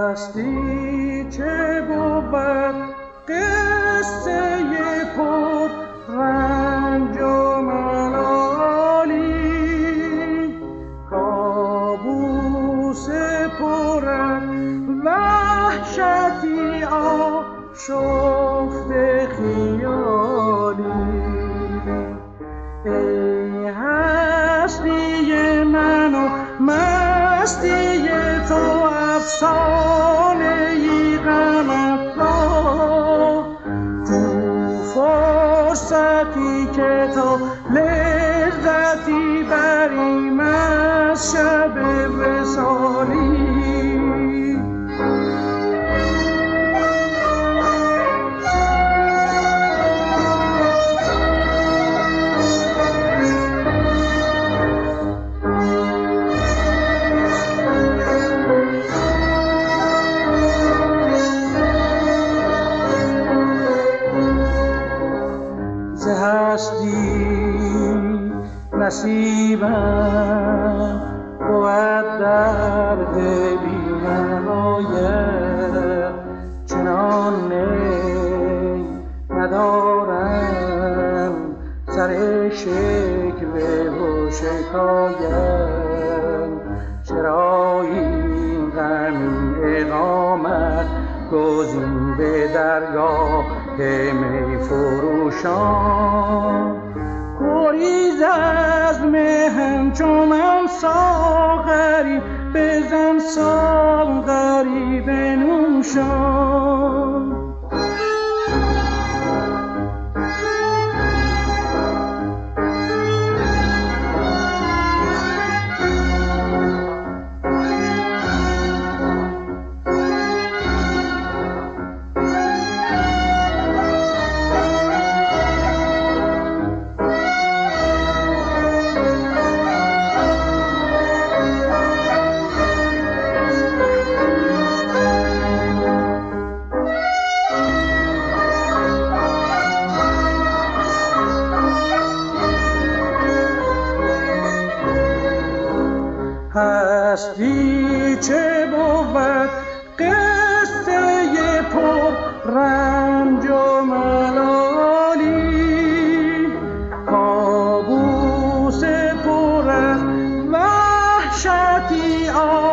هستی چه بود قصه پر رنج و ملالی، کابوس پر وحشتی آشفته خیالی. ای هستی من و مستی تو، افسانه ای غم افزا، تو فرصتی که تو لذتی بریم از شب وصالی. نصیبم بود درد بی‌نهایت، چنان نی ندارم سر شکوه و شکایت. چرا این غم اقامت گزین به درگاه می فروشان؟ گریز از مهم چو من ساغری، بزن ساغری بنوشان. هستی چه بود قصه پر رنج و ملالی، کابوس پر از وحشتی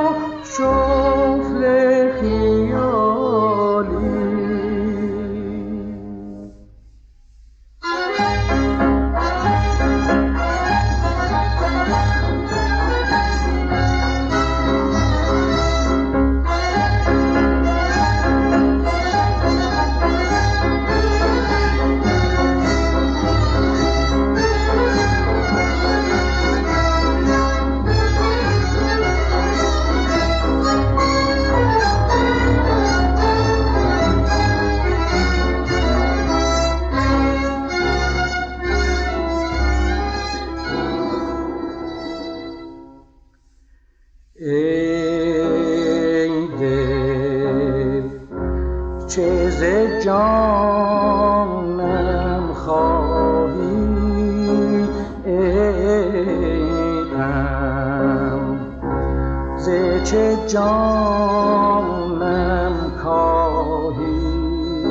آشفته خیالی. ای دل چه ز جانم خواهی، ای غم ز چه جانم کاهی.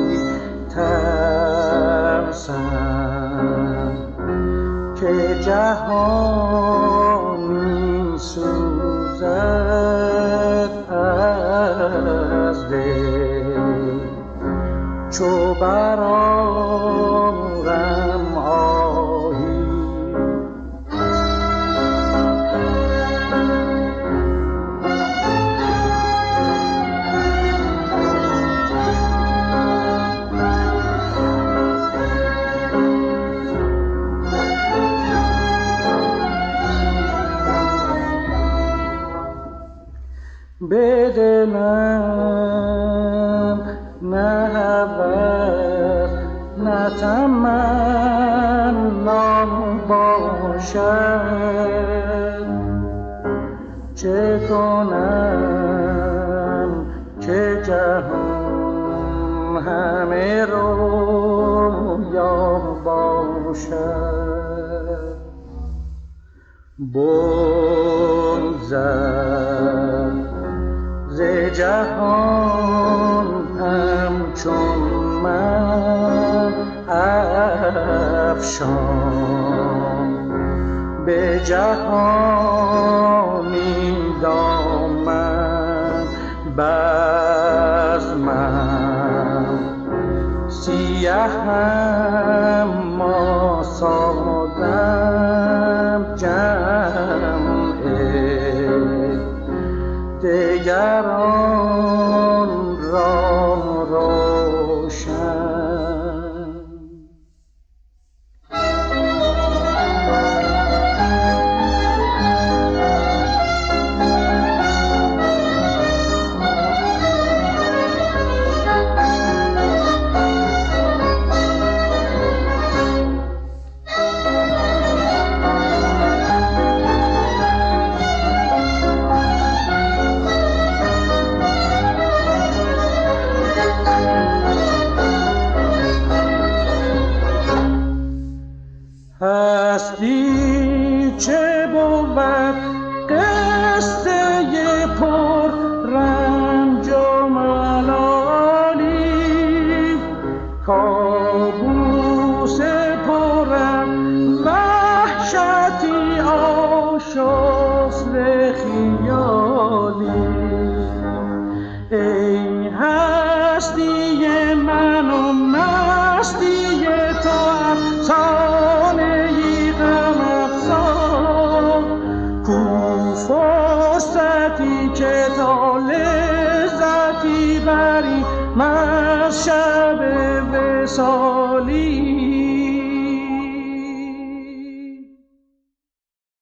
ترسم که جهانی سوزد از دل، چو برآرم آهی. به دلم نه هوس نه تمنا باشد، چه کنم که جهان همه رویا باشد. بگذر ز به جهان همچون من افشان، به جهانی دامن بزمم، سیهم ما سادم جمع دگران را روشن. هستی چه بود قصه پر رنج و ملالی، کابوس پر وحشتی آشفته خیالی. ای هستی من و مستی تو افسانه فرصتی که تا لذتی بری من شب وصال